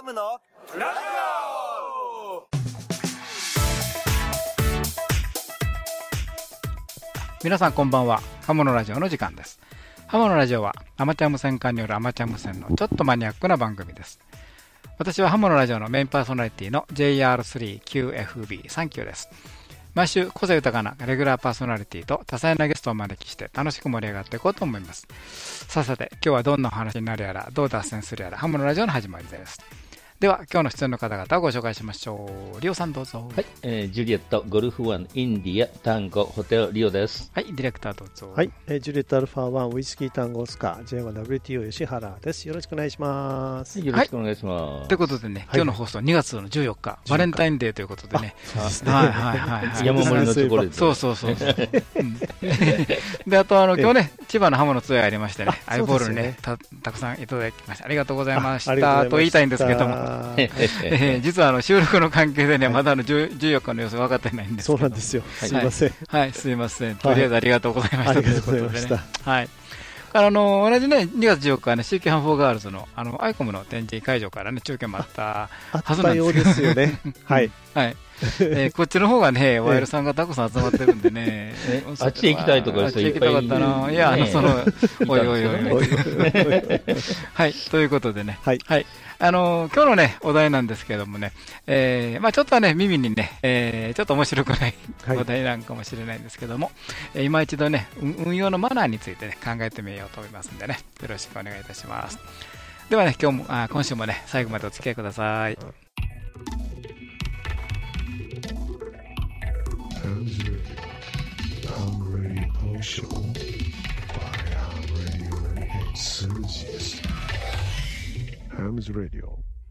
ムのラジオ。 皆さんこんばんは。ハモのラジオの時間です。ハモのラジオはアマチュア無線化によるアマチュア無線のちょっとマニアックな番組です。私はハモのラジオのメインパーソナリティの JR3QFB39 です。毎週個性豊かなレギュラーパーソナリティと多彩なゲストをお招きして楽しく盛り上がっていこうと思います。さて今日はどんなお話になるやらどう脱線するやらハモのラジオの始まりです。では今日の出演の方々をご紹介しましょう。リオさんどうぞ。 はい、ジュリエットゴルフワンインディアタンゴホテルリオです。 はい、ディレクターどうぞ。 はい、ジュリエットアルファ1ウイスキータンゴスカ J1WTO 吉原です。よろしくお願いします。 よろしくお願いします。 ということでね、今日の放送2月の14日、バレンタインデーということでね。 山盛りのチョコレート。 そう。で、あと今日ね、千葉のハモのツアーありましてね、アイボールね、たくさんいただきました。ありがとうございましたと言いたいんですけども。実は収録の関係でね、まだ14日の様子分かってないんですけど。 そうなんですよ。すいません。 はい、すいません。とりあえずありがとうございましたということでね。はい。同じね、2月14日はね、CK ハンフォーガールズのアイコムの展示会場からね、中継もあったはずなんですよね。 はい。 はい。こっちの方がね、ワイルさんがたくさん集まってるんでね。 あっちへ行きたいとかいう人いっぱいいる。 いや、おい。はい、ということでね。はい。今日のね、お題なんですけどもね、ちょっとね、耳にね、ちょっと面白くないお題なんかもしれないんですけども、今一度ね、運用のマナーについてね、考えてみようと思いますんでね、よろしくお願いいたします。ではね、今週もね、最後までお付き合いください。 Hams Radio。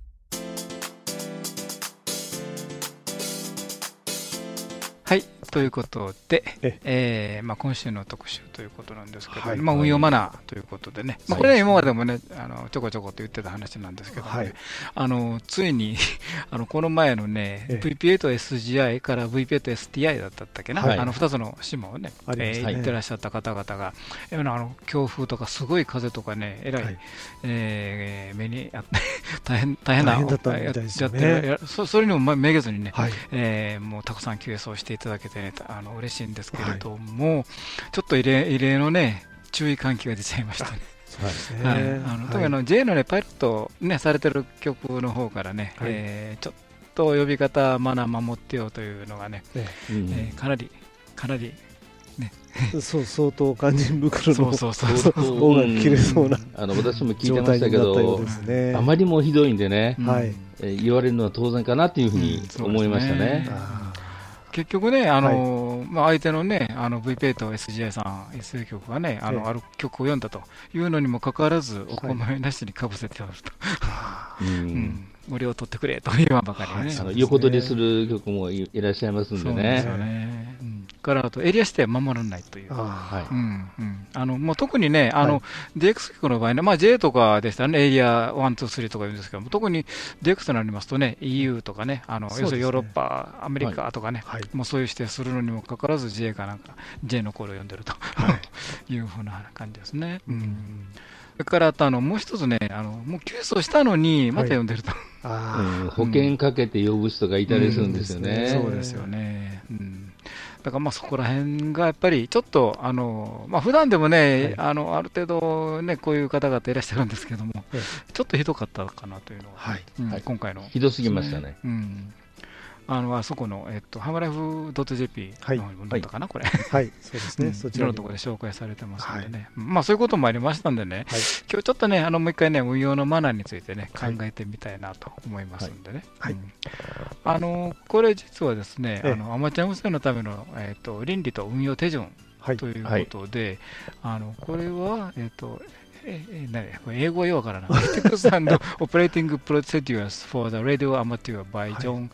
はい、ということで、今週の特集ということなんですけど、運用マナーということでね、これは今までもね、ちょこちょこと言ってた話なんですけどね、ついにこの前のね、VP8SGI から VP8STI だったっけな、2つの島をね、行ってらっしゃった方々が、強風とかすごい風とかね、えらい目にあって大変なだったみたいですよね。 それにもめげずにね、もうたくさん QS をしていただけてね、嬉しいんですけれども、ちょっと異例のね、注意喚起が出ちゃいましたね。特にJ のね、パイロットね、されてる曲の方からね、ちょっと呼び方、マナー守ってよというのがね、かなりね、 相当肝心袋のそう尾が切れそうな私も聞いてましたけど、あまりもひどいんでね、言われるのは当然かなというふうに思いましたね。 結局ね、相手のね、VP8 SGI さん、SU 曲がね、ある曲を読んだというのにもかかわらず、お構いなしにかぶせておると。無料を取ってくれと言わんばかりね。 横取りする曲もいらっしゃいますんでね。そうですよね。からあとエリア指定は守らないという。もう特にね、DX 曲の場合ね、J とかでしたらね、エリア1、2、3とか言うんですけども、特に DX となりますとね、EU とかね、要するにヨーロッパ、アメリカとかね、もうそういう指定するのにもかかわらず J かなんか、J のコールを読んでるというふうな感じですね。それからあともう一つね、もう救出をしたのにまた読んでると。 保険かけて呼ぶ人がいたりするんですよね。 そうですよね。だからそこら辺がやっぱりちょっと普段でもね、ある程度ね、こういう方々いらっしゃるんですけども、ちょっとひどかったかなというのは、今回のひどすぎましたね。 あそこのハムライフ .jp の方にも載ったかな、これ。 はい、そうですね。そちらのところで紹介されてますのでね。そういうこともありましたんでね、今日ちょっとね、もう一回ね、運用のマナーについてね、考えてみたいなと思いますんでね。これ実はですね、アマチュア無線のための倫理と運用手順ということで、これは、英語はよくわからない。Ethics and Operating Procedures for the Radio Amateur by John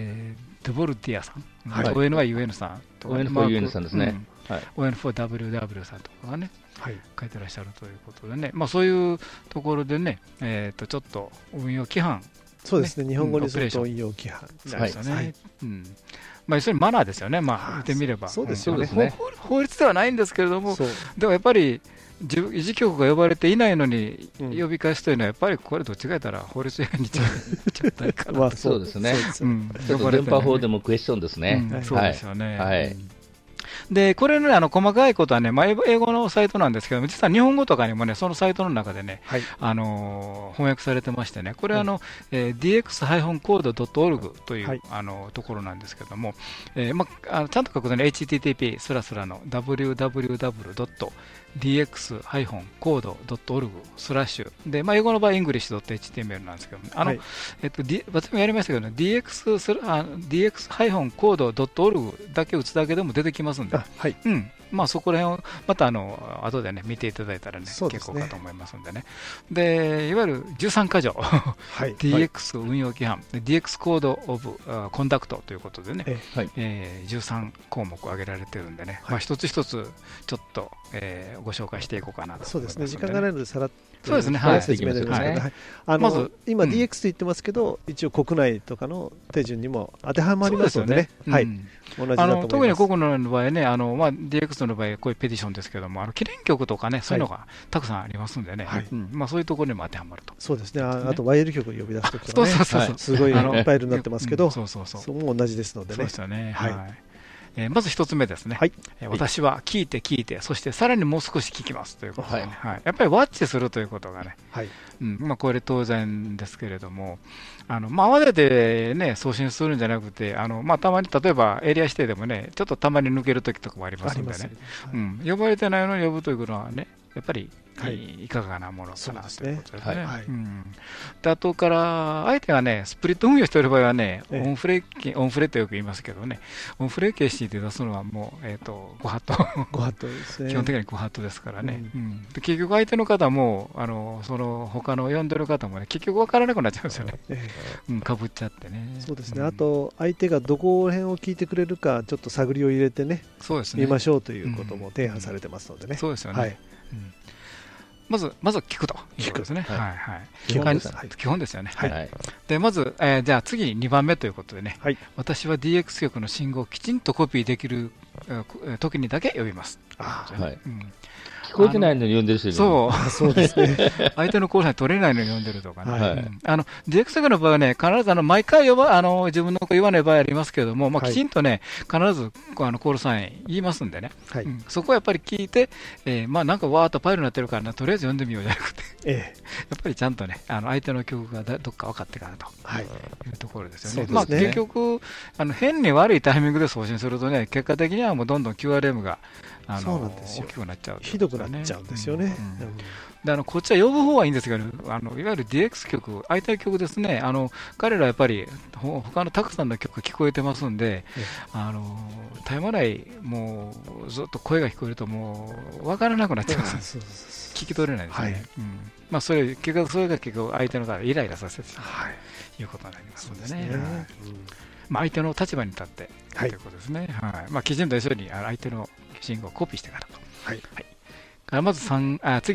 DeVoltier さん。ON4UN さん。 ON4UN さんですね。 ON4WW さんとかがね、書いてらっしゃるということでね、そういうところでね、ちょっと運用規範。 そうですね、日本語にすると運用規範。 要するにマナーですよね、言ってみれば。 そうですよね。 法律ではないんですけれども、でもやっぱり、維持局が呼ばれていないのに呼び返すというのは、やっぱりこれ、どっちか言ったら法律違反にちゃったかな。 そうですね。ちょっと電波法でもクエスチョンですね。 そうですよね。で、これの細かいことはね、英語のサイトなんですけども、実は日本語とかにもね、そのサイトの中でね、翻訳されてましてね、これはdx-code.org というところなんですけども、ちゃんと書くとね、http www.dx-code.org/ で、英語の場合、english.html なんですけども、私もやりましたけどね、dx-code.org だけ打つだけでも出てきますんで、そこら辺をまた後でね、見ていただいたらね、結構かと思いますんでね。で、いわゆる13箇条、DX 運用規範、DX コードオブコンダクトということでね、13項目挙げられてるんでね、一つ一つちょっとご紹介していこうかなと。 そうですね、時間がないのでさらっと説明ですけどね。 まず今 DX と言ってますけど、一応国内とかの手順にも当てはまりますのでね。同じだと思います。 特に国内の場合ね、DX の場合、こういうペティションですけども、記念局とかね、そういうのがたくさんありますんでね、そういうところにも当てはまると。 そうですね、あと YL 局呼び出すときはね、すごいいっぱいになってますけど、それも同じですのでね。 そうですよね。まず一つ目ですね、私は聞いて、そしてさらにもう少し聞きますということで、やっぱりワッチするということがね、これ当然ですけれども、慌てて、ね、送信するんじゃなくて、たまに例えばエリア指定でもね、ちょっとたまに抜けるときとかもありますんでね、呼ばれてないのに呼ぶというのはね、やっぱりいかがなものかなということですね。で、後から相手がね、スプリット運用している場合はね、オンフレとよく言いますけどね、オンフレ形式で出すのはもう、ご法度ですね。基本的にご法度ですからね。で、結局相手の方も、その他の呼んでる方もね、結局分からなくなっちゃうんですよね。かぶっちゃってね。 そうですね。あと、相手がどこら辺を聞いてくれるか、ちょっと探りを入れてね、見ましょうということも提案されてますのでね。 そうですよね。まず聞くということですね。基本ですよね。で、まず、じゃあ次2番目ということでね、私は DX 局の信号をきちんとコピーできる時にだけ呼びます。 聞こえてないのに呼んでる人いる。 そうですね。 相手のコールサイン取れないのに呼んでるとかね。DX 局の場合はね、必ず毎回自分の子言わない場合ありますけれども、きちんとね、必ずコールサイン言いますんでね。そこはやっぱり聞いて、なんかわーっとパイルになってるからな、とりあえず呼んでみようじゃなくて、やっぱりちゃんとね、相手の曲がどっか分かってからというところですよね。結局、変に悪いタイミングで送信するとね、結果的にはもうどんどん QRM が大きくなっちゃう。 ひどくなっちゃうんですよね。 でこっちは呼ぶ方はいいんですけど、いわゆる DX 曲、相手の曲ですね、彼らやっぱり他のたくさんの曲聞こえてますんで、絶え間ないもうずっと声が聞こえるともう分からなくなっちゃうんです。聞き取れないですね。それが結局相手の方イライラさせていうことになりますのでね。相手の立場に立ってということですね。きちんと一緒に相手の信号をコピーしてからと。まず次に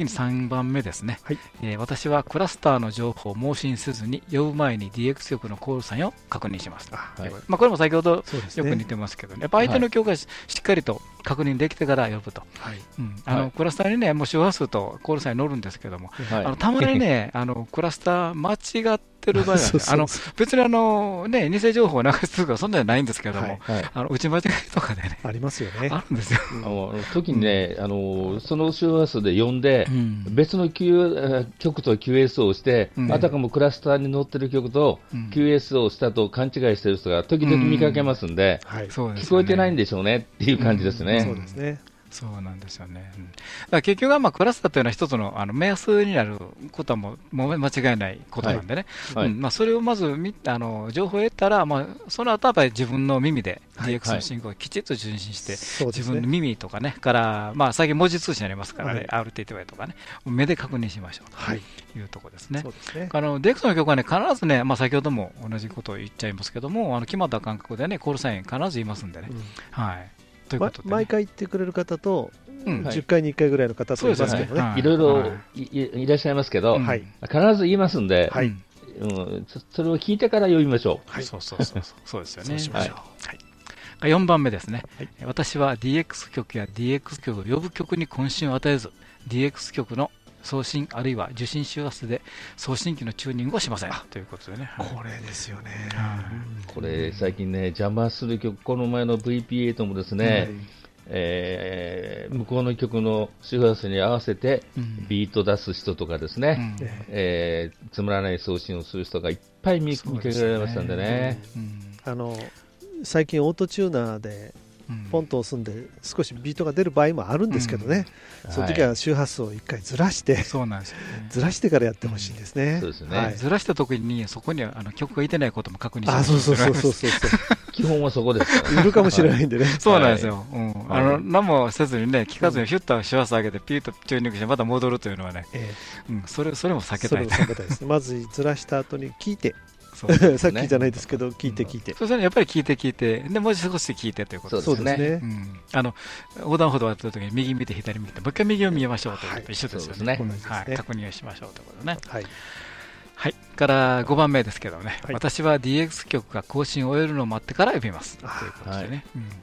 3番目ですね。私はクラスターの情報を盲信せずに呼ぶ前に DX 局のコールサインを確認します。これも先ほどよく似てますけど、やっぱ相手の曲がしっかりと確認できてから呼ぶと。クラスターにね、もう周波数とコールサイン乗るんですけども、たまにね、クラスター間違ってる場合は、別に偽情報を流すとかそんなじゃないんですけども、打ち間違いとかでね、 ありますよね。 あるんですよ。 時にね、その周波数で呼んで、別の曲と QS をして、あたかもクラスターに乗ってる曲と QS をしたと勘違いしてる人が時々見かけますんで、聞こえてないんでしょうねっていう感じですね。 そうですね。 そうなんですよね。だから結局はクラスターというのは一つの目安になることはもう間違いないことなんでね。それをまず情報を得たら、その後はやっぱり自分の耳で DX の信号をきちっと受信して、自分の耳とかね、から最近文字通信ありますからね、RTTY とかね、目で確認しましょうというところですね。DX の曲はね、必ずね、先ほども同じことを言っちゃいますけども、決まった感覚でね、コールサイン必ず言いますんでね。 毎回言ってくれる方と、10回に1回ぐらいの方といますけどね。 いろいろいらっしゃいますけど、必ず言いますんで、それを聞いてから呼びましょう。 そうですよね。 4番目ですね、私は DX 局や DX 局を呼ぶ局に渾身を与えず、DX 局の送信あるいは受信周波数で送信機のチューニングをしませんということでね。 これですよね。 これ最近ね、邪魔する曲、この前の VP8 もですね、向こうの曲の周波数に合わせてビート出す人とかですね、つまらない送信をする人がいっぱい見かけられましたんでね。 最近オートチューナーでポンと押すんで少しビートが出る場合もあるんですけどね、その時は周波数を1回ずらして、ずらしてからやってほしいんですね。 ずらした時にそこに曲がいてないことも確認してそう基本はそこですから、 いるかもしれないんでね。 そうなんですよ。何もせずにね、聞かずにヒュッと周波数上げてピーッとチューニングしてまた戻るというのはね、それも避けたいです。まずずらした後に聞いて、さっきじゃないですけど、聞いて。 そうですね、やっぱり聞いて、でもう少し聞いてということですね。横断歩道を渡った時に右見て左見て、もう一回右を見ましょうということと一緒ですよね。確認をしましょうということね。はい、から5番目ですけどね、私は DX 局が更新を終えるのを待ってから呼びますということでね。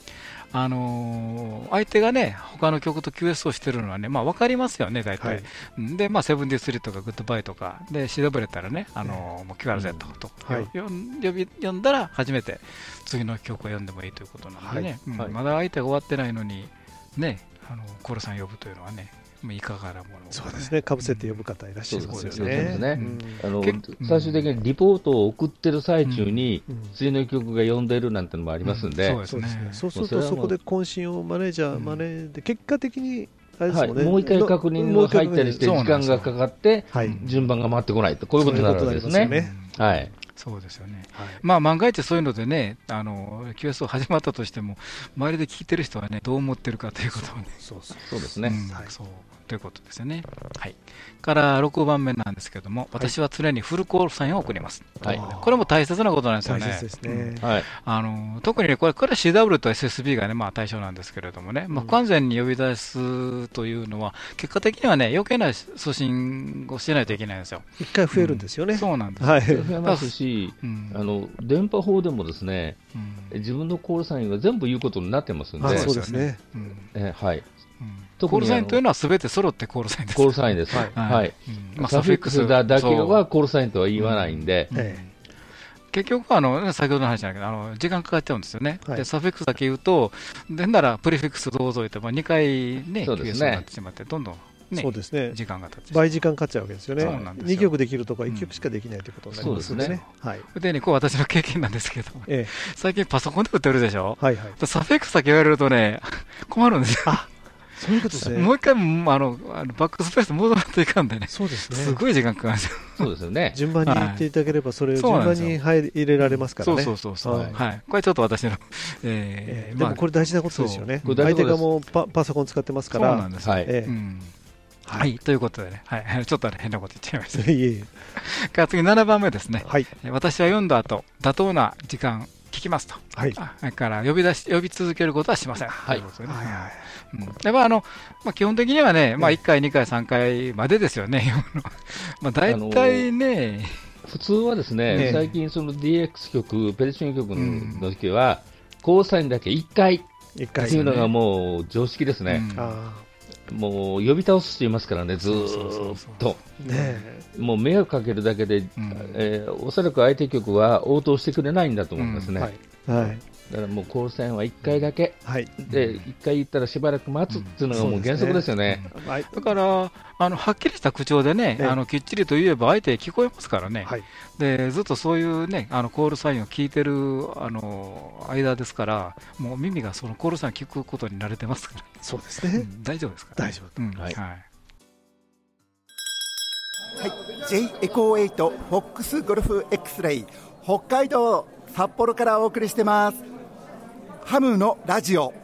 相手がね、他の曲と QS をしてるのはね、まあ分かりますよね、大体。で、まあ、73とかグッドバイとか、で、CW やったらね、もう QRZ と呼んだら、初めて次の曲を読んでもいいということなのでね、まだ相手が終わってないのに、ね、コールさん呼ぶというのはね、いかがなもの、 そうですね、かぶせて呼ぶ方いらっしゃいますよね。 最終的にリポートを送ってる最中に、次の曲が呼んでるなんてのもありますんで、 そうすると、そこで渾身をマネージャー、マネーで、結果的に、もう一回確認が入ったりして、時間がかかって、順番が回ってこないと、こういうことになるわけですね。 そうですよね。まあ万が一そういうのでね、QS 始まったとしても、周りで聞いてる人はね、どう思ってるかということをね。 そうですね。 ということですよね。から6番目なんですけども、私は常にフルコールサインを送ります。これも大切なことなんですよね。特にね、これ CW と SSB がね、まあ対象なんですけれどもね、不完全に呼び出すというのは、結果的にはね、余計な送信をしないといけないんですよ。 一回増えるんですよね。 そうなんです。 増えますし、電波法でもですね、自分のコールサインが全部言うことになってますんで。 そうですね。 コールサインというのはすべて揃ってコールサインです。 コールサインです。サフィックスだけはコールサインとは言わないんで。 結局は先ほどの話じゃないけど、時間かかっちゃうんですよね。で、サフィックスだけ言うと、でならプレフィックスどうぞ言って、2回ね、QS になってしまって、どんどん時間が経って倍時間かかっちゃうわけですよね。2曲できるとか1曲しかできないということになりますね。 で、こう私の経験なんですけど、最近パソコンで打ってるでしょ。サフィックスだけ言われるとね、困るんですよ。 そういうことですね。 もう一回バックスペース戻らないといかんでね。そうですね。すごい時間かかるんですよ。 そうですよね。 順番に言っていただければ、それを順番に入れられますからね。 そう。これちょっと私の。 でもこれ大事なことですよね。相手がもうパソコン使ってますから。 そうなんです。はい。ということでね。ちょっと変なこと言っちゃいました。から次7番目ですね。私は読んだ後、妥当な時間、聞きますと。だから呼び続けることはしません。やっぱ基本的にはね、1回、2回、3回までですよね。大体ね。 普通はですね、最近その DX 局、ペルション局の時は、コールサインだけ1回っていうのがもう常識ですね。もう呼び倒す人いますからね、ずーっと。もう迷惑かけるだけで、おそらく相手局は応答してくれないんだと思いますね。だからもうコールサインは1回だけ、で1回言ったらしばらく待つっていうのがもう原則ですよね。 だからはっきりした口調でね、きっちりと言えば相手聞こえますからね。でずっとそういうねコールサインを聞いてる間ですから、もう耳がそのコールサインを聞くことに慣れてますから。 そうですね。 大丈夫ですか。 大丈夫。 はい。J エコー8フォックスゴルフ X レイ北海道札幌からお送りしてます。ハムのラジオ。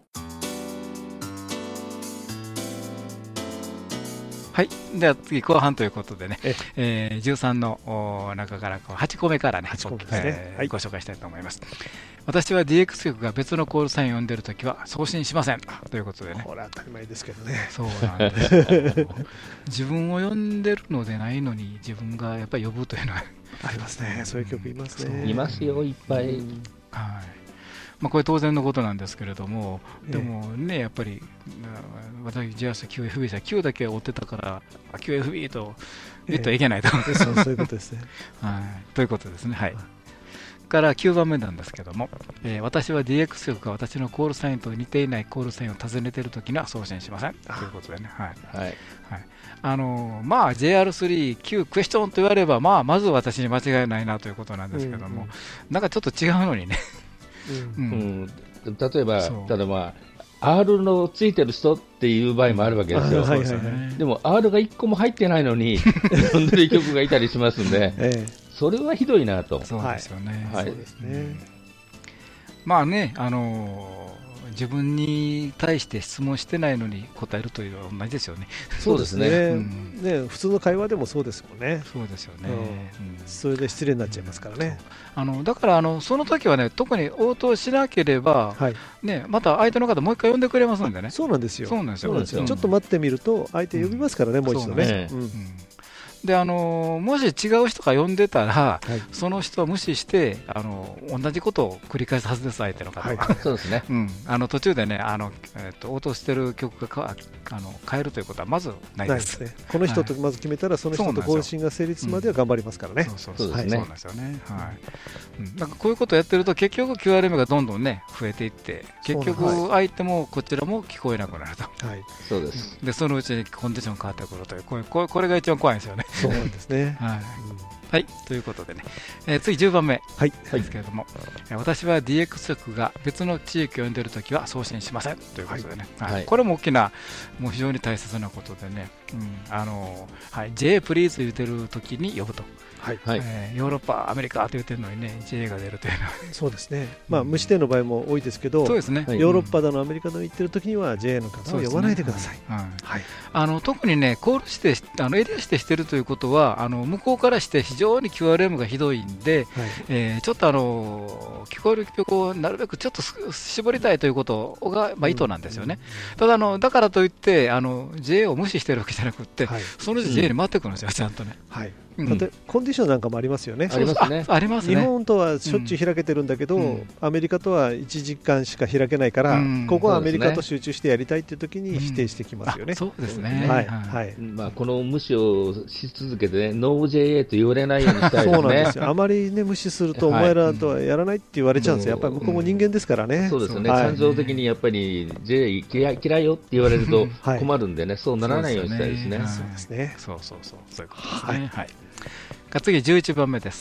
はい、では次後半ということでね、13の中から8個目からね、ご紹介したいと思います。私は DX 局が別のコールサインを読んでいるときは送信しませんということでね。 これは当たり前ですけどね。 そうなんですよ。自分を呼んでるのでないのに自分がやっぱり呼ぶというのはありますね。そういう曲いますね。 いますよ、いっぱい。 これ当然のことなんですけれども、でもね、やっぱり私 JAS9FB 社9だけ追ってたから 9FB と言ってはいけないと、 そういうことですね。 ということですね。はい。から9番目なんですけども、私は DX 局が私のコールサインと似ていないコールサインを尋ねているときには送信しませんということでね。はい。JR3、Q クエスチョンと言われば、まず私に間違いないなということなんですけども、なんかちょっと違うのにね。 例えば、R のついてる人っていう場合もあるわけですよ。でも R が1個も入ってないのに呼んでる曲がいたりしますんで、それはひどいなと。 そうですよね。まあね、自分に対して質問してないのに答えるというのは同じですよね。 そうですね。普通の会話でもそうですもんね。 そうですよね。 それで失礼になっちゃいますからね。 だからその時はね、特に応答しなければ、ね、また相手の方もう一回呼んでくれますんでね。 そうなんですよ。 そうなんですよ。 ちょっと待ってみると相手呼びますからね、もう一度ね。 でもし違う人が呼んでたら、その人を無視して同じことを繰り返すはずです、相手の方は。 そうですね。 途中でね、応答してる曲が変えるということはまずないです。 この人とまず決めたら、その人と更新が成立までは頑張りますからね。 そうなんですよね。なんかこういうことをやってると、結局 QRM がどんどんね増えていって、結局相手もこちらも聞こえなくなると。 そうです。 でそのうちにコンディション変わってくるという、これが一番怖いんですよね。 そうなんですね。 はい、ということでね、次10番目ですけれども、私は DX 局が別の地域を呼んでいるときは送信しませんということでね、これも大きな、もう非常に大切なことでね、J プリーズ言ってるときに呼ぶと。ヨーロッパ、アメリカと言ってるのにね、J が出るというのは。 そうですね。無指定の場合も多いですけど、ヨーロッパだのアメリカの言ってるときには J の方を呼ばないでください。 特にね、コールして、エリア指定しているということは、向こうからして非常に QRM がひどいんで、ちょっと聞こえる曲をなるべくちょっと絞りたいということが、意図なんですよね。ただだからといって、J を無視してるわけじゃなくて、そのうち J に回ってくるんですよ、ちゃんとね。コンディションなんかもありますよね。 ありますね。 日本とはしょっちゅう開けてるんだけど、アメリカとは1時間しか開けないから、ここはアメリカと集中してやりたいっていう時に否定してきますよね。 そうですね。 この無視をし続けて、ノー JA と言われないようにしたいですね。 そうなんですよ。あまりね無視すると、お前らとはやらないって言われちゃうんですよ。やっぱり向こうも人間ですからね。 そうですよね。感情的にやっぱり JA 嫌いよって言われると困るんでね、そうならないようにしたいですね。 そうですね。 そういうことですね。次11番目です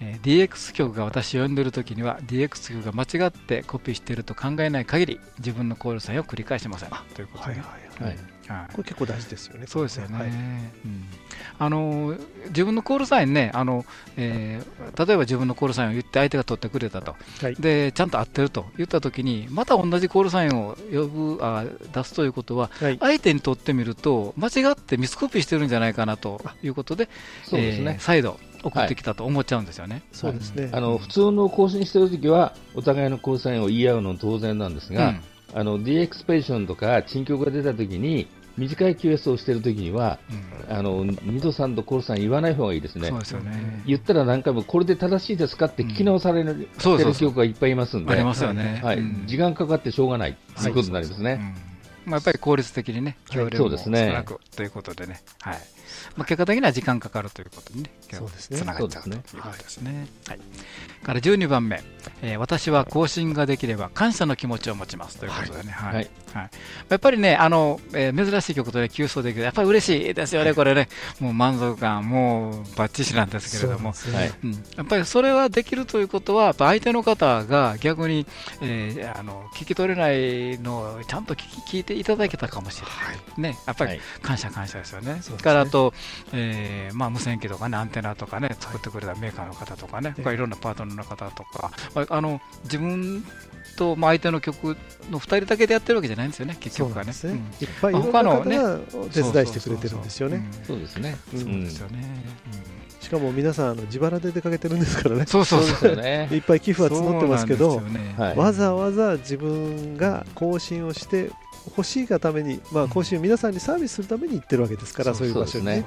。DX 局が私を呼んでいるときには DX 局が間違ってコピーしていると考えない限り自分のコールサインを繰り返しませんということで、 これ結構大事ですよね。 そうですよね。自分のコールサインね、例えば自分のコールサインを言って相手が取ってくれたと、でちゃんと合ってると言ったときに、また同じコールサインを出すということは、相手にとってみると間違ってミスコピーしてるんじゃないかなということで、再度送ってきたと思っちゃうんですよね。 そうですね。 普通の更新しているときはお互いのコールサインを言い合うのは当然なんですが、D エクスペーションとか珍曲が出たときに短い QS をしているときには、2度3度コールサイン言わない方がいいですね。言ったら何回もこれで正しいですかって聞き直されてる曲がいっぱいいますんで、時間かかってしょうがないということになりますね。 やっぱり効率的にね、協力も少なくということでね、結果的には時間かかるということにね、つながっちゃうということですね。から12番目、私は更新ができれば感謝の気持ちを持ちますということでね、やっぱりね、珍しい曲とね、急走できる、やっぱり嬉しいですよね、これね、もう満足感、もうバッチシなんですけれども、やっぱりそれはできるということは、相手の方が逆に、聞き取れないのをちゃんと聞いていただけたかもしれないね、やっぱり感謝ですよね。それからあと、無線機とかね、アンテナとかね、作ってくれたメーカーの方とかね、いろんなパートナーの方とか、自分と相手の曲の2人だけでやってるわけじゃないんですよね、結局はね。 いっぱいいろんな方がお手伝いしてくれてるんですよね。 そうですね。 しかも皆さん自腹で出かけてるんですからね。 いっぱい寄付は募ってますけど、わざわざ自分が更新をして欲しいがために、更新を皆さんにサービスするために行ってるわけですから、そういう場所にね。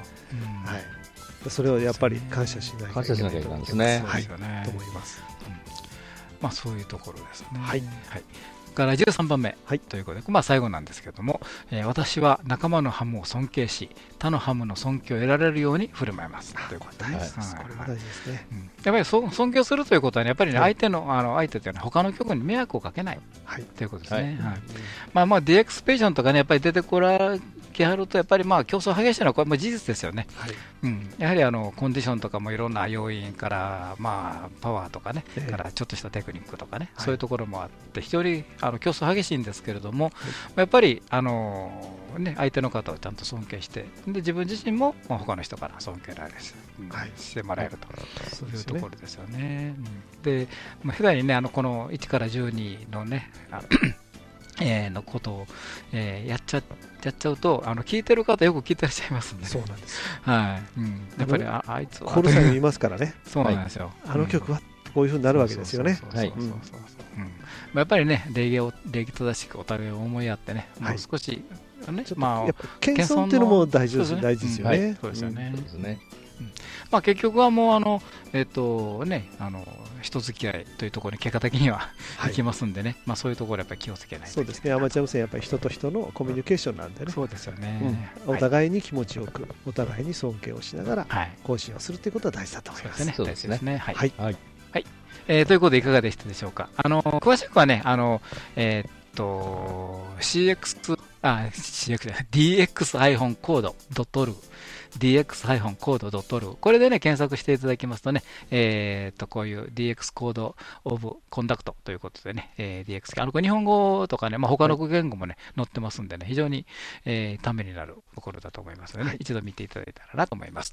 それをやっぱり感謝しないといけないと思います。 そういうところですね。 はい。 から13番目ということで、最後なんですけども、私は仲間のハムを尊敬し、他のハムの尊敬を得られるように振る舞いますということです。 これが大事ですね。 やっぱり尊敬するということはね、やっぱりね、相手というのは他の曲に迷惑をかけないということですね。DX ページョンとかね、やっぱり出てこらきはると、やっぱり競争激しいのはこれも事実ですよね。やはりコンディションとかもいろんな要因から、パワーとかね、からちょっとしたテクニックとかね、そういうところもあって、非常に競争激しいんですけれども、やっぱり相手の方をちゃんと尊敬して、で自分自身も他の人から尊敬られるしてもらえるというところですよね。で、普段にね、この1から12のね、のことをやっちゃうと、聞いてる方よく聞いてらっしゃいますんで、 そうなんですよ。 やっぱりあいつはコールさん言いますからね。 そうなんですよ。 あの曲はこういう風になるわけですよね。 やっぱりね、礼儀正しくお互いを思いやってね、もう少しね、 謙遜っていうのも大事ですよね。 そうですよね。結局はもう人付き合いというところに結果的にはいきますんでね、そういうところやっぱり気をつけないと。 そうですね。アマチュア無線やっぱり人と人のコミュニケーションなんでね。 そうですよね。 お互いに気持ちよく、お互いに尊敬をしながら更新をするということは大事だと思います。 そうですね。はい。 ということでいかがでしたでしょうか。詳しくはね、DX-code.org DX-code.org これでね、検索していただきますとね、こういう DX コードオブコンダクトということでね、DX 日本語とかね、他の言語もね、載ってますんでね、非常に、ためになるところだと思いますのでね、一度見ていただいたらなと思います。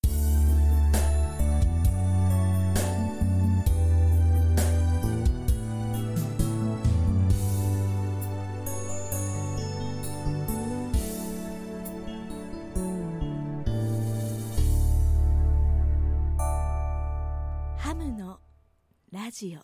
ハムのラジオ、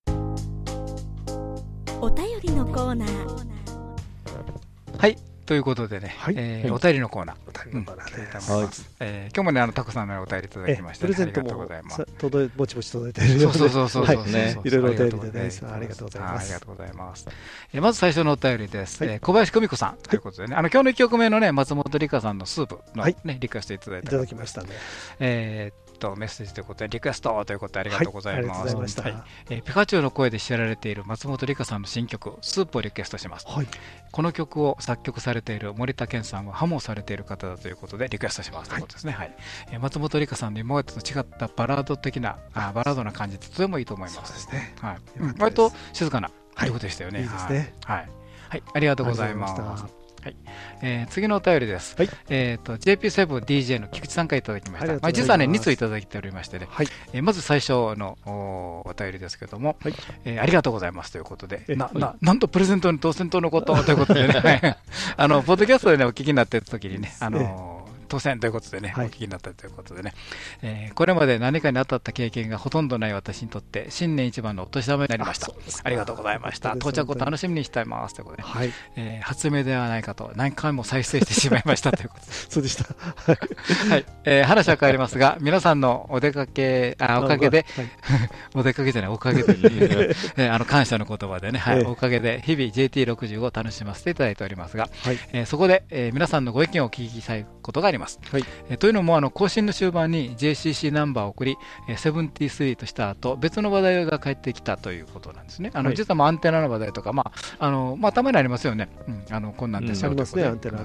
お便りのコーナー。 はい、ということでね、お便りのコーナー。今日もね、たくさんのお便りいただきまして、 プレゼントもぼちぼち届いているようで、いろいろお便りでね、ありがとうございます。 ありがとうございます。まず最初のお便りです。小林久美子さんということでね、今日の1曲目のね、松本里香さんのスープのね、リクエストいただいたきましたね。 メッセージということで、リクエストということでありがとうございます。ピカチュウの声で知られている松本里香さんの新曲、スープをリクエストします。この曲を作曲されている森田健さんはハモをされている方だということで、リクエストしますということですね。松本里香さんの今までと違ったバラード的な、バラードな感じでとてもいいと思います。割と静かな曲でしたよね。ありがとうございます。次のお便りです。JP7DJ の菊池さんからいただきました。実はね、2通いただいておりましてね、まず最初のお便りですけども、ありがとうございますということで、なんとプレゼントに当選とのことということでね、ポッドキャストでね、お聞きになっている時にね、当選ということでね、お聞きになったということでね、これまで何かに当たった経験がほとんどない私にとって新年一番のお年玉になりました。ありがとうございました。到着を楽しみにしていますということで、初夢ではないかと何回も再生してしまいましたということでそうでした。 話は変わりますが、皆さんのおかげでお出かけじゃないおかげで感謝の言葉でね、おかげで日々 JT65 を楽しませていただいておりますが、そこで皆さんのご意見を聞きたいことがあります。というのも更新の終盤に JCC ナンバーを送り73とした後、別の話題が返ってきたということなんですね。実はアンテナの話題とかたまにありますよね。こんなんですよ。 ありますね、アンテナ。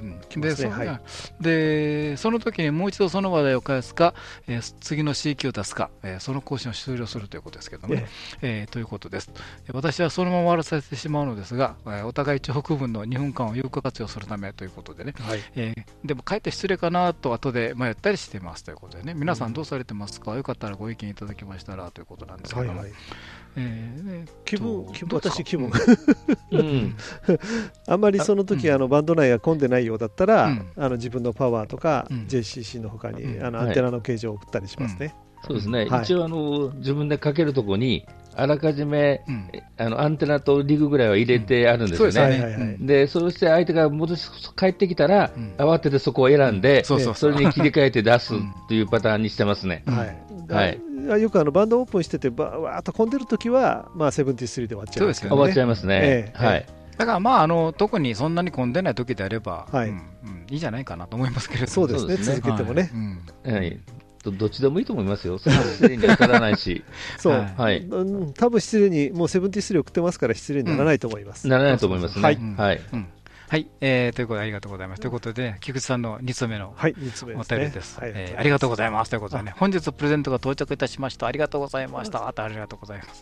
でその時にもう一度その話題を返すか、次の CQ を出すか、その更新を終了するということですけどもね、ということです。私はそのまま終わらせてしまうのですが、お互い重複分の2分間を有効活用するためということでね、でもかえって失礼かなと後で迷ったりしていますということでね、皆さんどうされてますか、よかったらご意見いただけましたらということなんですけども、 私気分あんまりその時バンド内が混んでないようだったら、自分のパワーとか JCC のほかにアンテナの形状を送ったりしますね。 そうですね、一応自分でかけるところにあらかじめ、アンテナとリグぐらいは入れてあるんですよね。で、そうして相手が帰ってきたら、慌ててそこを選んで、それに切り替えて出すっていうパターンにしてますね。 よくバンドオープンしててわーっと混んでるときは、73で終わっちゃいますけどね。 終わっちゃいますね。はい。 だから特にそんなに混んでない時であれば、いいじゃないかなと思いますけれども。 そうですね、続けてもね。 どっちでもいいと思いますよ。そんな失礼に当たらないし。 そう。多分失礼に、もう73送ってますから失礼にならないと思います。 ならないと思いますね。はい。 はい、ということでありがとうございます。ということで、菊池さんの2つ目のお便りです。ありがとうございます。ということでね、本日プレゼントが到着いたしました。ありがとうございました。ありがとうございます。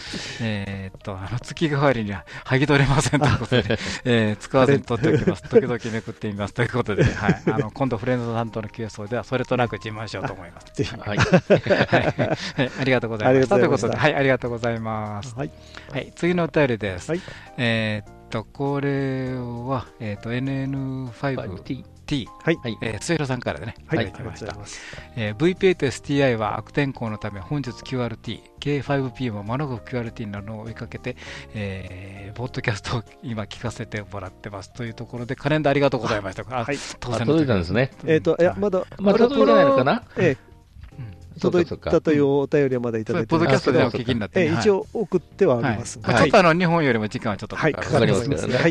月替わりには剥ぎ取れませんということで、使わずに取っておきます。時々めくってみますということで、今度フレンド担当の QS ではそれとなく自慢しようと思います。ぜひ。はい。ありがとうございました。ということで、ありがとうございます。はい。次のお便りです。これは、NN5T、末広さんからでね、いただきました。VP8STI は悪天候のため、本日 QRT、K5P も間もなく QRT になるのを追いかけて、ポッドキャストを今聞かせてもらってますというところで、カレンダーありがとうございました。 届いたんですね。 いや、まだ届いてないのかな。 届いたというお便りはまだいただいてないですけど、 ポッドキャストでお聞きになって、 一応送ってはあります。 ちょっと日本よりも時間はちょっとかかりますけどね。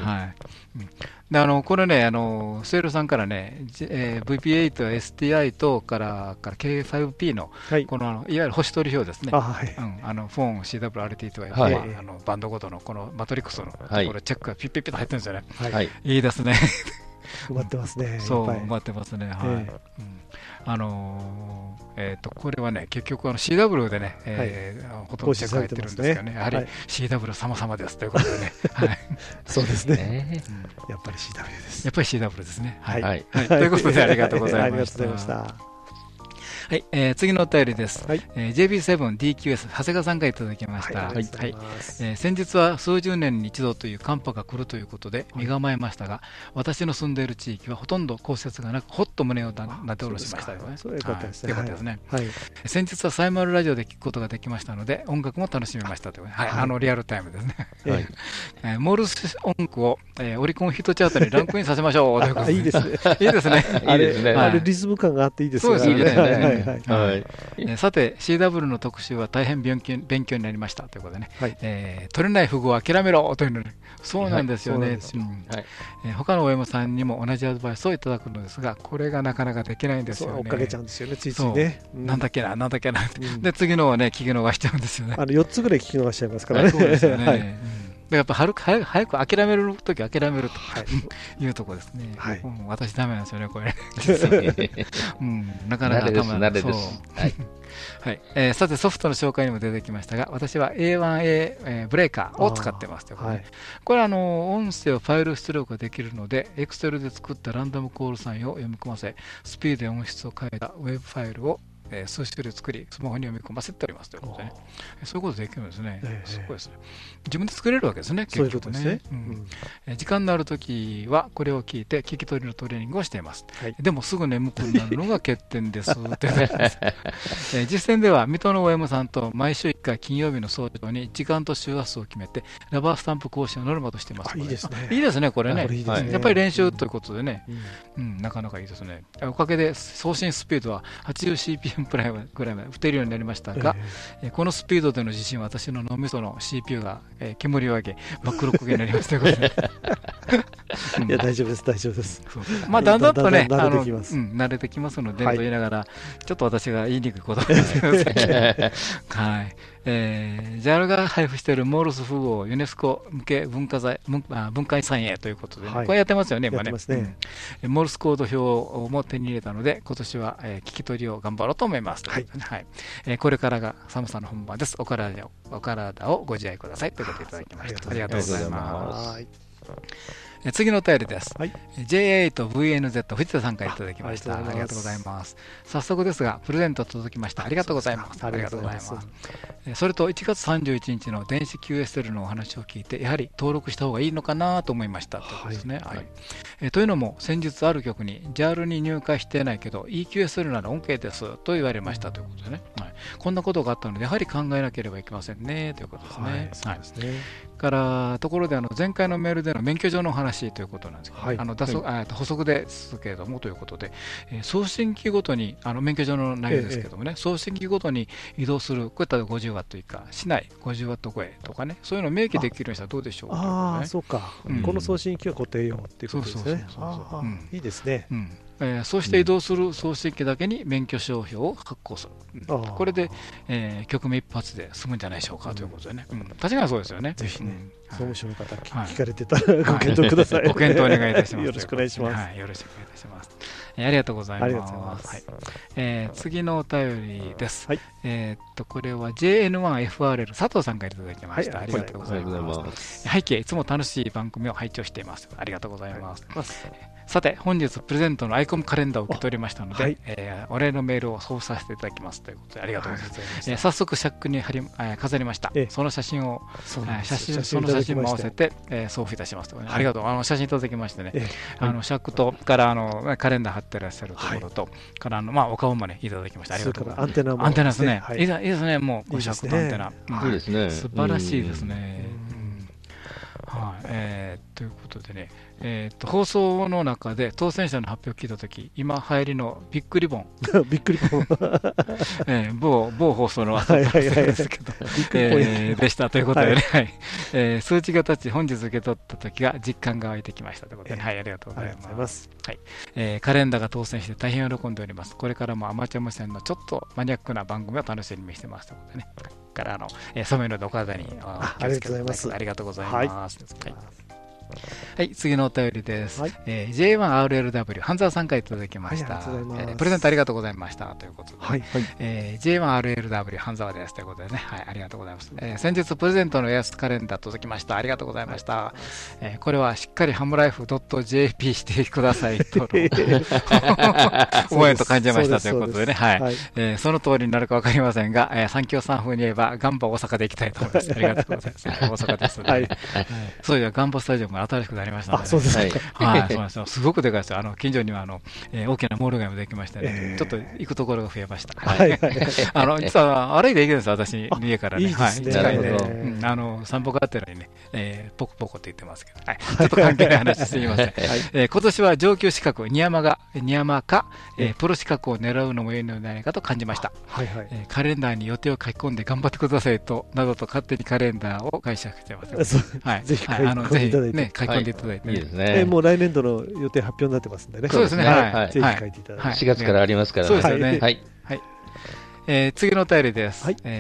これね、末広さんからね、VP8、STI とから K5P の、このいわゆる星取り表ですね、フォン、CWRT とかバンドごとのこのマトリックスのところ、チェックがピッピッピッと入ってるんですよね。いいですね。 埋まってますね。 そう、埋まってますね。これはね、結局CW でね、ほとんどチェック入ってるんですけどね、やはり CW 様々ですということでね。 そうですね。やっぱり CW です。 やっぱり CW ですね。ということでありがとうございました。はい、次のお便りです。JB7DQS 長谷川さんがいただきました。先日は数十年に一度という寒波が来るということで身構えましたが、私の住んでいる地域はほとんど降雪がなく、ほっと胸をなで下ろしましたよね。 そういうことですね。 先日はサイマルラジオで聞くことができましたので、音楽も楽しみましたという。リアルタイムですね。モールス音楽をオリコンヒットチャートにランクインさせましょう。 いいですね。 いいですね。 あれリズム感があっていいですね。 そうですね。さて CW の特集は大変勉強になりましたということでね、取れないフグを諦めろというので、そうなんですよね。他の OM さんにも同じアドバイスをいただくのですが、これがなかなかできないんですよね。 追っかけちゃうんですよね、ついついね。 なんだっけなで次のをね聞き逃しちゃうんですよね。 4つぐらい聞き逃しちゃいますからね。 そうですよね。やっぱ早く諦めるとき諦めるというところですね。私ダメなんですよね、これ。なかなか頭が。さてソフトの紹介にも出てきましたが、私は A1A ブレーカーを使ってますということで、これは音声をファイル出力ができるので、Excel で作ったランダムコールサインを読み込ませ、スピードや音質を変えたウェブファイルを数種類作り、スマホに読み込ませておりますということでね、そういうことできるんですね。すごいですね。自分で作れるわけですね、結局ね。時間のあるときはこれを聞いて聞き取りのトレーニングをしています。でもすぐ眠くなるのが欠点ですって実践では水戸の OM さんと毎週1回金曜日の早朝に時間と周波数を決めてラバースタンプ更新をノルマとしています。いいですね。いいですね、これね。やっぱり練習ということでね、なかなかいいですね。おかげで送信スピードは 80cpm ぐらいまで打てるようになりましたが、このスピードでの自信は私の脳みその CPU が煙を上げ真っ黒焦げになりましたいや大丈夫です大丈夫です。 まあだんだんとね慣れてきますので、と言いながらちょっと私が言いにくいことですけど、はい。JAL が配布しているモールス符号ユネスコ向け文化遺産へということで、これやってますよね、今ね。モールスコード表も手に入れたので、今年は聞き取りを頑張ろうと思います。これからが寒さの本番です。お体をご自愛くださいということでいただきました。ありがとうございます。次のお便りです。J8VNZ 藤田さんからいただきました。ありがとうございます。早速ですが、プレゼント届きました。ありがとうございます。ありがとうございます。それと1月31日の電子 QSL のお話を聞いて、やはり登録した方がいいのかなと思いましたということですね。というのも、先日ある局に JAL に入会していないけど EQSL なら OK ですと言われましたということでね。こんなことがあったので、やはり考えなければいけませんねということですね。からところで前回のメールでの免許証のお話らしいということなんですけど、補足ですけれどもということで、送信機ごとに免許証の内容ですけどもね、送信機ごとに移動する、こういった50ワット以下、市内50ワット超えとかね、そういうのを明記できるようにしたらどうでしょうか、 そうか、この送信機は固定用っていうことですね。いいですね。 そうして移動する送信機だけに免許証票を発行する、これで、局面一発で済むんじゃないでしょうかということでね、確かにそうですよね。 ぜひね、総務省の方聞かれてたらご検討ください。 ご検討お願いいたします。 よろしくお願いします。 よろしくお願いいたします。ありがとうございます。次のお便りです。これは JN1FRL 佐藤さんからいただきました。ありがとうございます。背景いつも楽しい番組を拝聴しています。ありがとうございます。さて本日プレゼントのアイコンカレンダーを受け取りましたので、お礼のメールを送付させていただきますということで、ありがとうございます。早速シャックに飾りました。その写真をその写真も合わせて送付いたしますと。ありがとう。写真いただきましてね、シャックとからカレンダー貼ってらっしゃるところとからお顔もねいただきました。ありがとうございます。アンテナですね。いいですね。もうシャックとアンテナ。 いいですね。 素晴らしいですね。ということでね、放送の中で当選者の発表を聞いたとき、今流行りのビッグリボンビッグリボン某放送の朝ですけどでしたということでね、数値が立ち本日受け取ったときが実感が湧いてきましたということで、ありがとうございます。カレンダーが当選して大変喜んでおります。これからもアマチュア無線のちょっとマニアックな番組を楽しみにしてますということでね、から染めのお体にありがとうございます。 ありがとうございます。はい、次のお便りです。J1RLW 半沢さんからいただきました。プレゼントありがとうございましたということで、J1RLW 半沢ですということでね、ありがとうございます。先日プレゼントのエアスカレンダー届きました。ありがとうございました。これはしっかりハムライフ .jp してくださいと応援と感じましたということでね、その通りになるかわかりませんが、三協さん風に言えばガンバ大阪で行きたいと思います。ありがとうございます。大阪ですね。そういやガンバスタジアムが新しくなりましたので、 そうですね。 すごくでかいですよ。近所には大きなモール街もできましてね、ちょっと行くところが増えました。実は歩いて行けるんです、私家からね。近いね。散歩があってるのにね、ポコポコって言ってますけど、ちょっと関係ない話すみません。今年は上級資格ニヤマかプロ資格を狙うのもいいのではないかと感じました。カレンダーに予定を書き込んで頑張ってくださいとなどと勝手にカレンダーを解釈してます。 ぜひね、書き込んでいただいて、 いいですね。 もう来年度の予定発表になってますんでね。 そうですね。 ぜひ書いていただいて。 4月からありますからね。 そうですよね。次のお便りです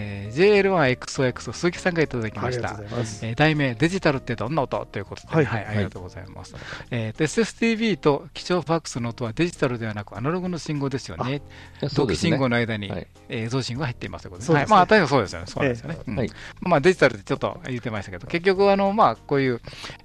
。JL1XOX 鈴木さんがいただきました。題名デジタルってどんな音ということで、ありがとうございます。SSTV と気象ファックスの音はデジタルではなくアナログの信号ですよね。同期信号の間に映像信号が入っていますということです。まあ確かそうですよね。そうですよね。まあデジタルでちょっと言ってましたけど、結局こういう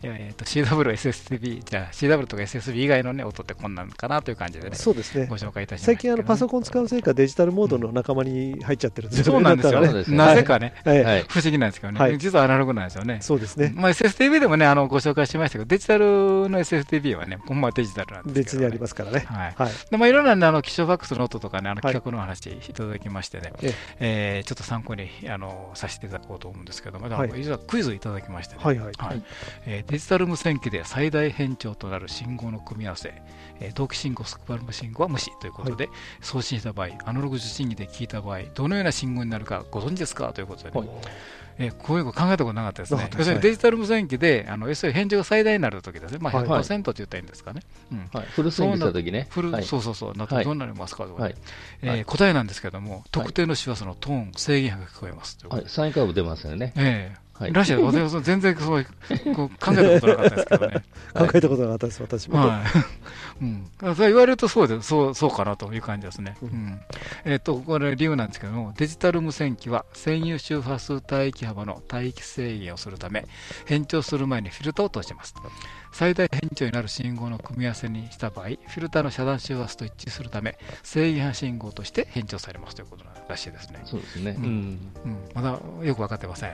CW、SSTV じゃ CW とか SSB 以外のね音ってこんなんかなという感じでね。 そうですね。 ご紹介いたしました。 最近パソコン使うせいかデジタルモードの仲間に入っちゃってるんですよ。 そうなんですよ。なぜかね、不思議なんですけどね、実はアナログなんですよね。 そうですね。 SSTV でもね、ご紹介しましたけど、デジタルの SSTV はね、ほんまデジタルなんですけど、 別にありますからね。 いろんな気象ファックスの音とかね、企画の話いただきましてね、ちょっと参考にさせていただこうと思うんですけども、実はクイズいただきましてね、デジタル無線機で最大変調となる信号の組み合わせ、同期信号、スクバルム信号は無視ということで、送信した場合、アナログ受信機で聞いた場合、どのような信号になるかご存知ですかということで、こういうこと考えたことなかったですね。要するにデジタル無線機で要するに変調が最大になるときですね、100% と言ったらいいんですかね。 フルスイングしたときね。 そうなってどうなりますかとか、答えなんですけども、特定の周波数のトーン、制限波が聞こえます。 サインカーブ出ますよね。 らしい、私全然そう考えたことなかったですけどね。 考えたことなかったです、私も。 それ言われるとそうかなという感じですね。これ理由なんですけども、デジタル無線機は占有周波数帯域幅の帯域制限をするため、変調する前にフィルターを通します。最大変調になる信号の組み合わせにした場合、フィルターの遮断周波数と一致するため、制限波信号として変調されますということらしいですね。 そうですね。 まだよく分かってません。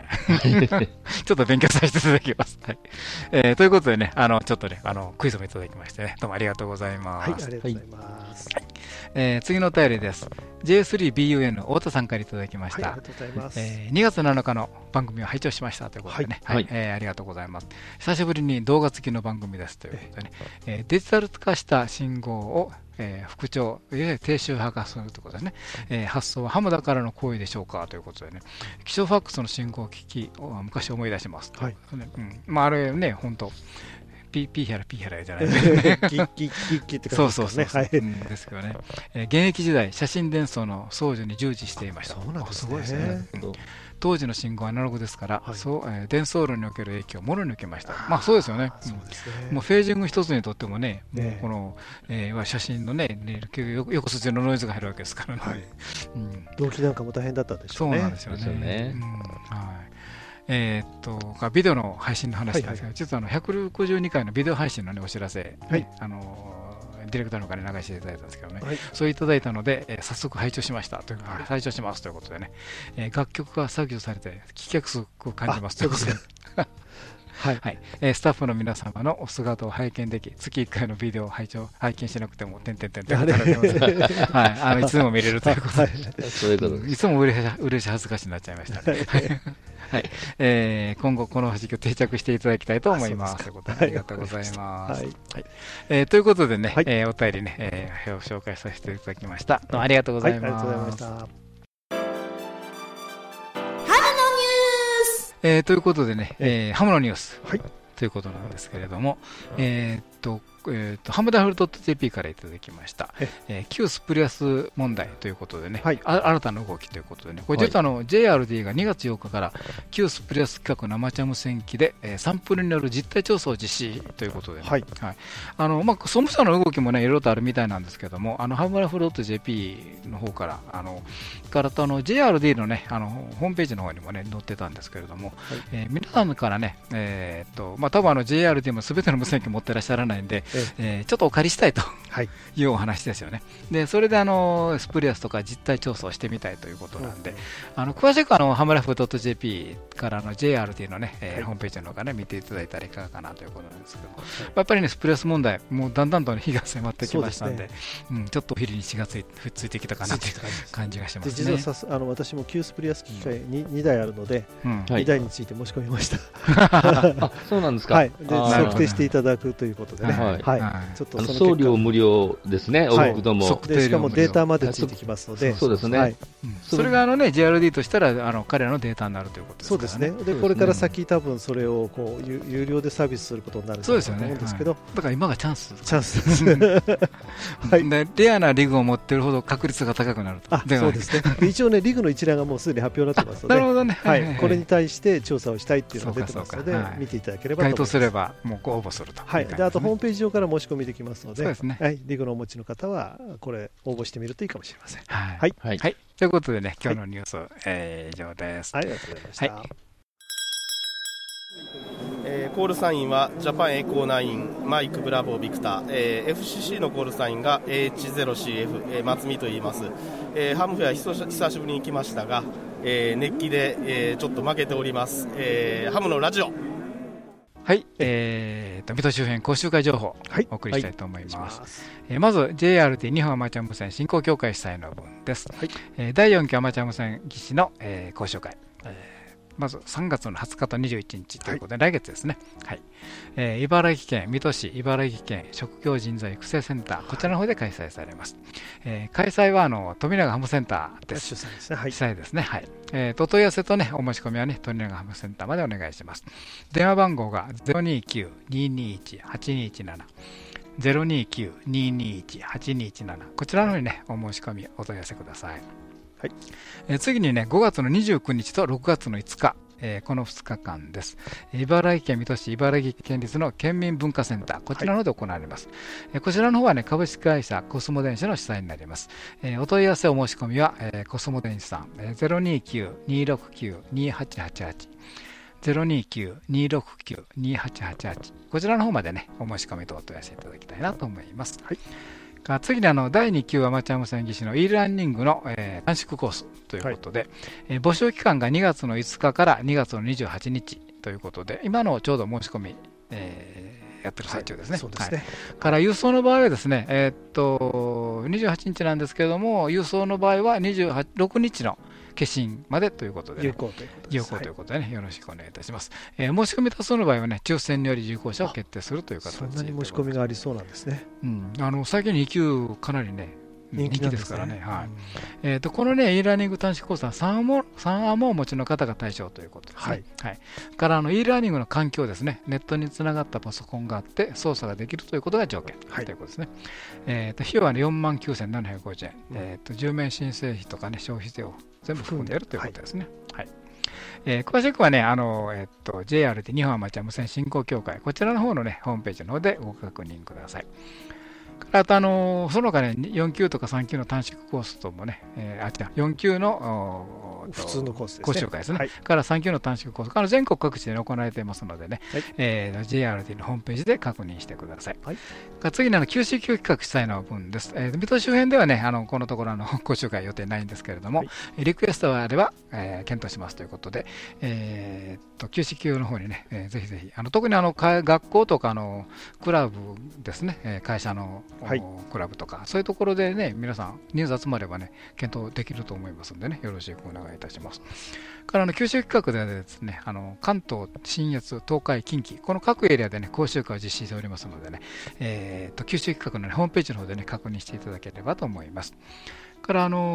ちょっと勉強させていただきます。ということでね、ちょっとね、クイズもいただきましてね、どうもありがとうございます。 りがとうございます。 はい、ありがとうございます。 次のお便りです。J3BUN 太田さんからいただきました。 ありがとうございます。 2月7日の番組を拝聴しましたということでね、ありがとうございます。久しぶりに動画付きの番組ですということでね、デジタル化した信号を復調、低周波化するということですね。発送はハムだからの行為でしょうかということでね、気象ファックスの信号機器を昔思い出します。あれね、本当。ピーヒャラじゃないって感じですね。 ですけどね、現役時代、写真伝送の送受に従事していました。 そうなんですね。 すごいですね。当時の信号はアナログですから、伝送路における影響をもろに受けました。まあそうですよね。もうフェージング一つにとってもね、もうこの写真のね、横筋のノイズが入るわけですからね。 同期なんかも大変だったでしょうね。 そうなんですよね。ビデオの配信の話なんですけど、実は162回のビデオ配信の、ね、お知らせ、ディレクターの方に流していただいたんですけどね、そういただいたので、早速拝聴しましたということで、拝聴しますということでね、楽曲が削除されて、聞きやすく感じますということで。スタッフの皆様のお姿を拝見でき、月1回のビデオを拝見しなくても、いつでも見れるということで、いつも嬉し恥ずかしになっちゃいましたね。今後、この実況定着していただきたいと思います。ありがとうございます。ということでね、お便りね、紹介させていただきました。どうもありがとうございます。ということでね、ハムのニュースということなんですけれども、ハムダフル .jp からいただきました、旧スプリアス問題ということでね、新たな動きということでね、これ実はJRD が2月8日から旧スプリアス企画生茶無線機で、サンプルによる実態調査を実施ということで、総務省の動きもね、いろいろとあるみたいなんですけども、ハムダフル .jp の方から、JRD のね、ホームページの方にもね、載ってたんですけれども、皆さんからね、多分JRD もすべての無線機持ってらっしゃらないんで、ちょっとお借りしたいというお話ですよね。でそれでスプリアスとか実態調査をしてみたいということなんで、詳しくハムラフ .jp からJRD のね、ホームページの方からね、見ていただいたらいかがかなということなんですけど、やっぱりね、スプリアス問題、もうだんだんと日が迫ってきましたんで、ちょっとお昼に血がついてきたかなという感じがしますね。 実は私も旧スプリアス機械2台あるので、2台について申し込みました。 そうなんですか。 測定していただくということでね。ちょっと送料無料ですね、往復とも。 しかもデータまでついてきますので、 そうですね。 それがJRD としたら彼らのデータになるということですね。 そうですね。でこれから先多分それを有料でサービスすることになると思うんですけど、 だから今がチャンスですね。レアなリグを持ってるほど確率が高くなると。 そうですね。一応ね、リグの一覧がもうすでに発表になってますので、 なるほどね。 これに対して調査をしたいっていうのが出てますので、見ていただければと思います。 該当すればもう応募すると。 であとホームページ上から申し込みできますので、リグのお持ちの方はこれ応募してみるといいかもしれません。 ということでね、今日のニュース以上です。 ありがとうございました。 コールサインはジャパンエコー9マイクブラボービクター、FCC のコールサインが H0CF、松見と言います。ハムフェア久しぶりに来ましたが、熱気で、ちょっと負けております。ハムのラジオ。 はい、水戸周辺講習会情報、お送りしたいと思います。まず JRT 日本アマチュア無線振興協会主催の分です。第4期アマチュア無線技師の、講習会、まず3月の20日と21日ということで、来月ですね。茨城県水戸市茨城県職業人材育成センター、こちらの方で開催されます。開催は富永ハムセンターです。主催ですね。お問い合わせとね、お申し込みはね、富永ハムセンターまでお願いします。電話番号が 029-221-8217 029-221-8217、こちらの方にね、お申し込みお問い合わせください。次にね、5月の29日と6月の5日、この2日間です。茨城県水戸市茨城県立の県民文化センター、こちらの方で行われます。こちらの方はね、株式会社コスモ電子の主催になります。お問い合わせお申し込みは、コスモ電子さん、029-269-2888 029-269-2888、こちらの方までね、お申し込みとお問い合わせいただきたいなと思います。次に第2級アマチュア無線技師の e ランニングの、短縮コースということで、募集期間が2月の5日から2月の28日ということで、今のちょうど申し込み、 やってる最中ですね。 そうですね。 から郵送の場合はですね、28日なんですけれども、郵送の場合は26日の消印までということで、 有効ということでね、よろしくお願いいたします。申し込み多数の場合はね、抽選により受講者を決定するという形で。 そんなに申し込みがありそうなんですね。 最近2級かなりね、人気ですからね。このね、e ラーニング短縮コースは3アモをお持ちの方が対象ということですね。から、e ラーニングの環境ですね、ネットにつながったパソコンがあって、操作ができるということが条件ということですね。費用はね、49,750円。住民申請費とかね、消費税を全部含んでいるということですね。詳しくはね、JRT 日本アマチュア無線振興協会、こちらの方のね、ホームページの方でご確認ください。あとその他ね、4級とか3級の短縮コースともね、4級の普通のコースですね。 講習会ですね。から3級の短縮コース、全国各地で行われていますのでね、JRT のホームページで確認してください。次にQCQ 企画主催の分です。水戸周辺ではね、このところ講習会予定ないんですけれども、リクエストがあれば検討しますということで、QCQ の方にね、ぜひぜひ、特に学校とかクラブですね、会社のクラブとかそういうところでね、皆さん人数集まればね、検討できると思いますのでね、よろしくお願いいたします。から九州企画ではですね、関東、信越、東海、近畿、この各エリアでね、講習会を実施しておりますのでね、九州企画の、ね、ホームページの方でね、確認していただければと思います。から第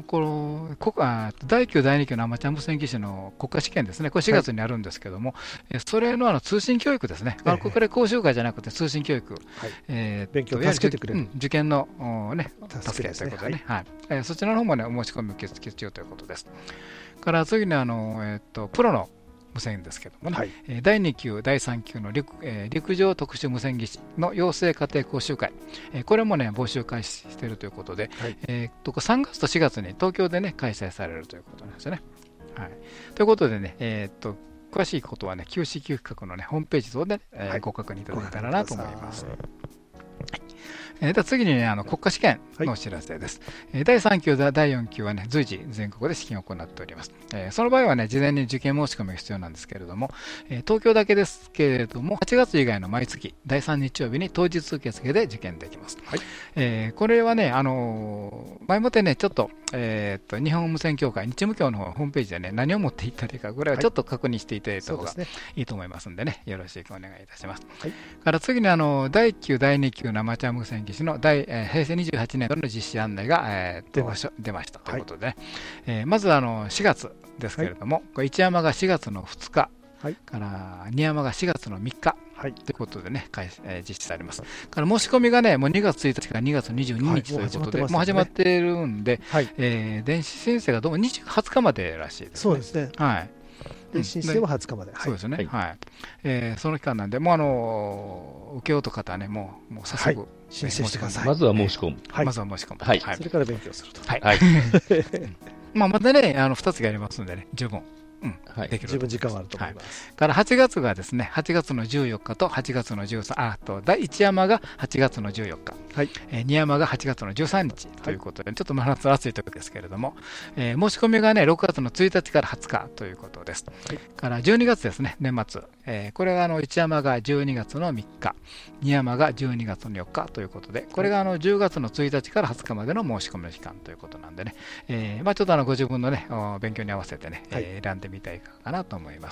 9、第2級のアマチュア無線技師の国家試験ですね、これ4月にあるんですけども、それの通信教育ですね、これ講習会じゃなくて通信教育、 勉強を助けてくれる、 受験の、助けということでね、そちらの方もね、お申し込み受付中ということです。から次にプロの無線ですけどもね、第2級、第3級の陸上特殊無線技師の養成家庭講習会、これもね、募集開始しているということで、3月と4月に東京でね、開催されるということなんですよね。ということでね、詳しいことはね、QCQ 企画のね、ホームページ等でご確認いただけたらなと思います。では次にね、国家試験のお知らせです。第3級、第4級はね、随時全国で試験を行っております。その場合はね、事前に受験申し込みが必要なんですけれども、東京だけですけれども、8月以外の毎月、第3日曜日に当日受付で受験できます。これはね、前もってね、ちょっと、日本無線協会、日無協のホームページでね、何を持っていったらいいかぐらいはちょっと確認していただいた方がいいと思いますんでね、よろしくお願いいたします。から次に第9、第2級のアマチュア無線技師の平成28年度の実施案内が出ましたということで、まず4月ですけれども、一山が4月の2日から二山が4月の3日ということでね、実施されます。から申し込みがね、もう2月1日から2月22日ということで、もう始まっているんで、電子申請がどうも20日までらしいですね。 そうですね。申請は20日まで。 そうですね。その期間なんで、もう受けようと方はね、もう早速申請してください。 まずは申し込む。 まずは申し込む。 それから勉強すると。 またね、2つがありますのでね、十分。 十分時間はあると思います。 から8月がですね、8月の14日と8月の13、第1山が8月の14日、2山が8月の13日ということで、ちょっと真夏暑い時ですけれども、申し込みがね、6月の1日から20日ということです。から12月ですね、年末、これが1山が12月の3日、2山が12月の4日ということで、これが10月の1日から20日までの申し込みの期間ということなんでね、ちょっとご自分のね、勉強に合わせてね、選んでみたいかなと思います。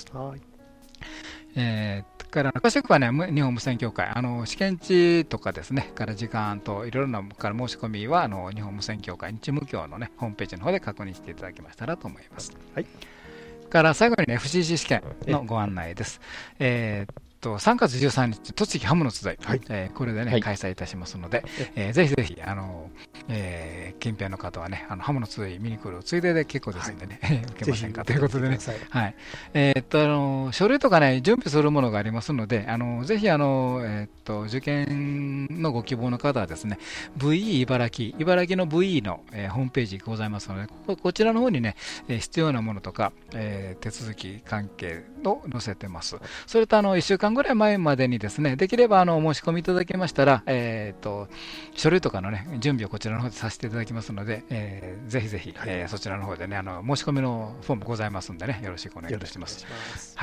から詳しくはね、日本無線協会、試験地とかですね、から時間といろいろなから申し込みは日本無線協会、日無協のね、ホームページの方で確認していただけましたらと思います。から最後にね、FCC 試験のご案内です。3月13日、栃木ハムの集い、これでね、開催いたしますので、ぜひぜひ、近辺の方はね、ハムの集い見に来るついでで結構ですんでね、受けませんかということでね、書類とかね、準備するものがありますので、ぜひ、受験のご希望の方はですね、VE 茨城の VE の、ホームページございますので、こちらの方にね、必要なものとか、手続き関係を載せてます。それと1週間ぐらい前までにですね、できれば申し込みいただけましたら、書類とかのね、準備をこちらの方でさせていただきますので、ぜひぜひ、そちらの方でね、申し込みのフォームございますんでね、よろしくお願いいたします。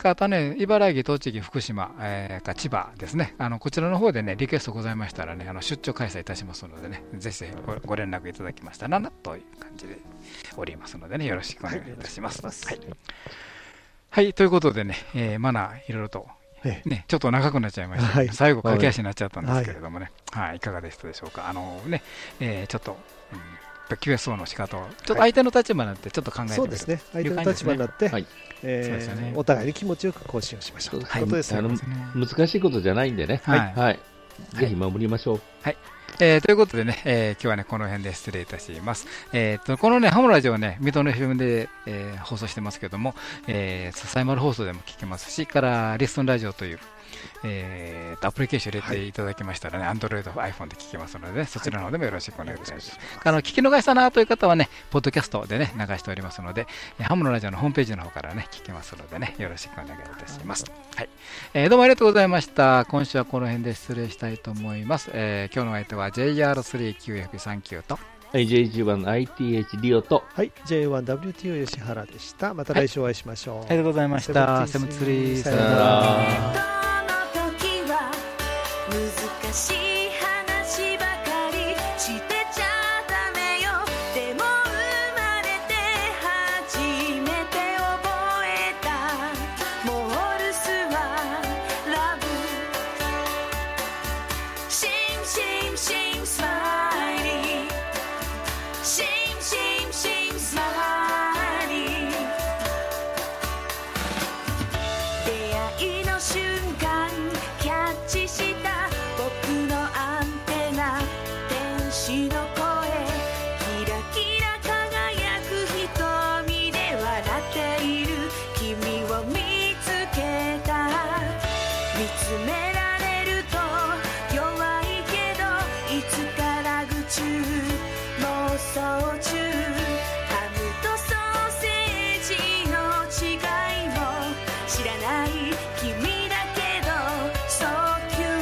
あとね、茨城、栃木、福島、千葉ですね、こちらの方でね、リクエストございましたらね、出張開催いたしますのでね、ぜひぜひご連絡いただきましたらなという感じでおりますのでね、よろしくお願いいたします。はい、ということでね、マナーいろいろと、ね、ちょっと長くなっちゃいました、最後駆け足になっちゃったんですけれどもね、いかがでしたでしょうか。ちょっと、QSO の仕方をちょっと相手の立場になってちょっと考えてみる、 そうですね、相手の立場になって、お互いに気持ちよく更新をしましょうということですね。 難しいことじゃないんでね、ぜひ守りましょう。 ということでね、今日はねこの辺で失礼いたします。このねハムラジオはね水戸の FM で、放送してますけども、サイマル放送でも聞けますし、からリスンラジオというアプリケーション入れていただきましたらね、Android、iPhone で聞けますので、ね、そちらの方でもよろしくお願いいたします。聞き逃したなという方はね、ポッドキャストでね、流しておりますので、ハムのラジオのホームページの方からね、聞けますのでね、よろしくお願いいたします。はい。どうもありがとうございました。今週はこの辺で失礼したいと思います。今日の相手は JR3QF39 と、 JG1ITH リオと、 J1WTO 吉原でした。また来週お会いしましょう。 ありがとうございました。セブンツリー、さよなら。 難しい話ばかりしてちゃダメよ。でも生まれて初めて覚えたモールスはラブ。シンシンシンスマイリー、シンシンシンスマイリー。出会いの瞬間キャッチした僕のアンテナ、天使の声、キラキラ輝く瞳で笑っている君を見つけた。見つめられると弱いけどいつからぐ中妄想中。ハムとソーセージの違いも知らない君だけどそう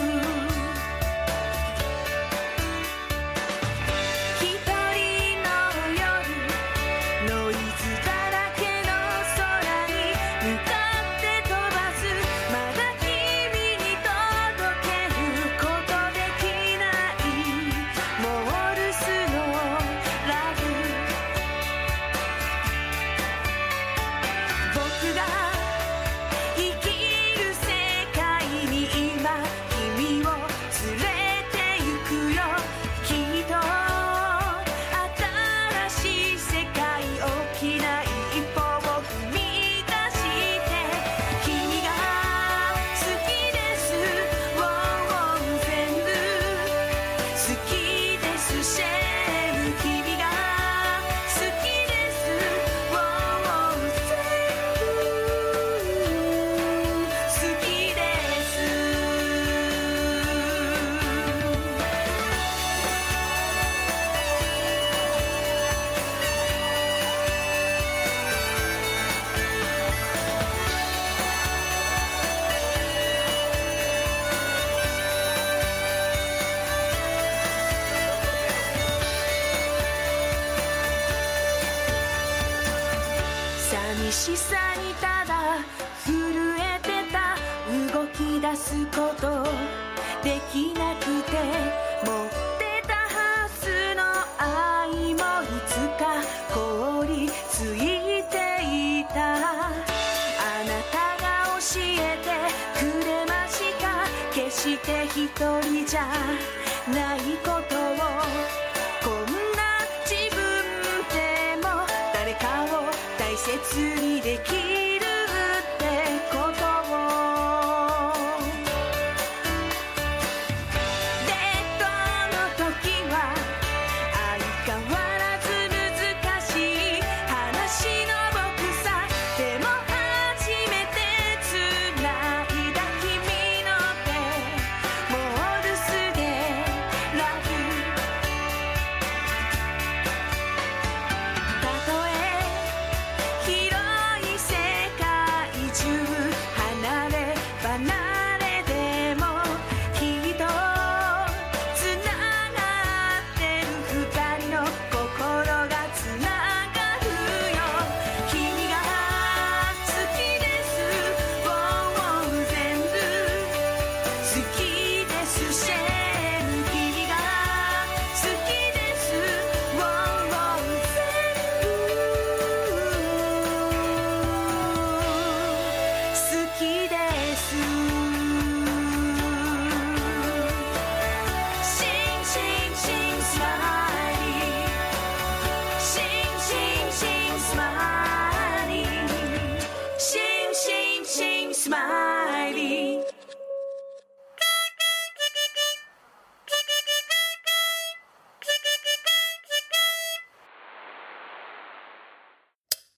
寂しさにただ震えてた。動き出すことできなくて、持ってたはずの愛もいつか凍りついていた。あなたが教えてくれました。決して一人じゃないことを、こんな自分でも誰かを大切にできる